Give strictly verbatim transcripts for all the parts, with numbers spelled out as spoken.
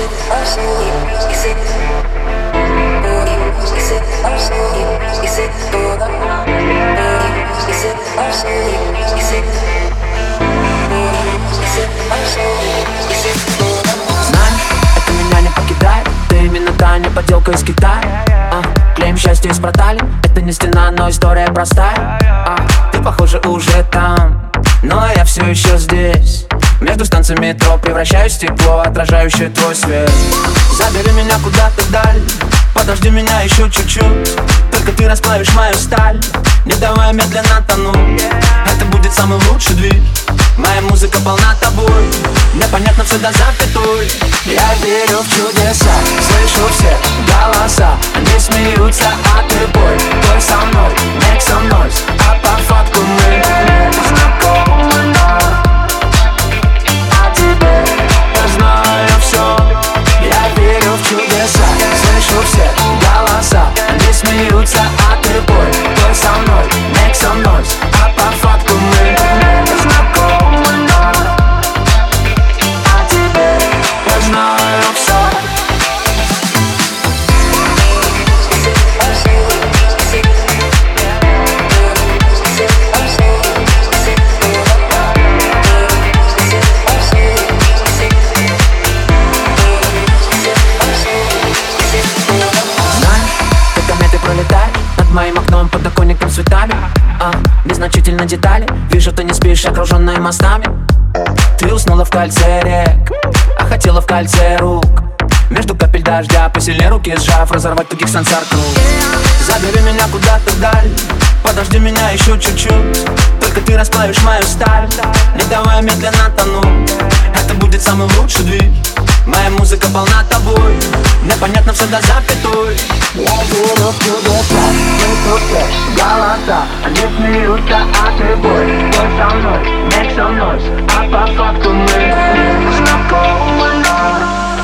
это меня не покидает. Ты именно та не подделка из Китая. а, Клеим счастье из проталин. Это не стена, но история простая. а, Ты, похоже, уже там, но я все еще здесь. Между станциями метро превращаюсь в стекло, отражающее твой свет. Забери меня куда-то вдаль, подожди меня еще чуть-чуть. Только ты расплавишь мою сталь, не давай медленно тонуть. Это будет самый лучший движ. Моя музыка полна тобой, мне понятно все до запятой. Я верю в чудеса, слышу все голоса. Они смеются, а ты бой. Той со мной, make some noise. А по факту мы знакомы, но о тебе я знаю все. Я верю в чудеса, слышу все голоса. Они смеются, а ты бой. Той со мной, make some noise. А по факту мы знакомы, но о тебе я знаю все. Над моим окном, подоконником цветами. а, Незначительно детали. Вижу, ты не спишь, окруженная мостами. Ты уснула в кольце рек, а хотела в кольце рук. Между капель дождя посильнее руки сжав, разорвать тугих сансар круг. Забери меня куда-то вдаль, подожди меня еще чуть-чуть. Только ты расплавишь мою сталь, не давай медленно тонуть. Это будет самый лучший движ. Моя музыка полна тобой, мне понятно все до запятой. Я верю в чудеса, слышу все голоса. Они смеются, а ты бой. Той со мной, make some noise. А по факту мы знакомы, но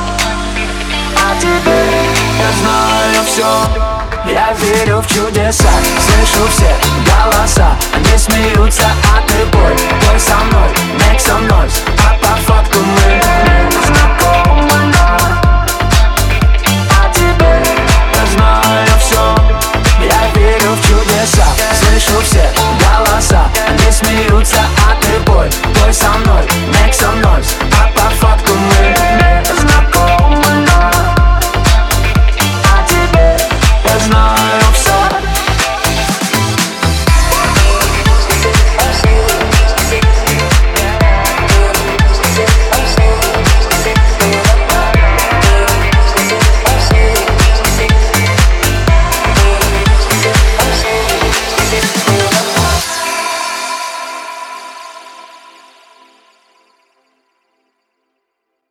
о тебе я знаю все. Я верю в чудеса, слышу все голоса. Они смеются, а ты бой. Той со мной, make some noise.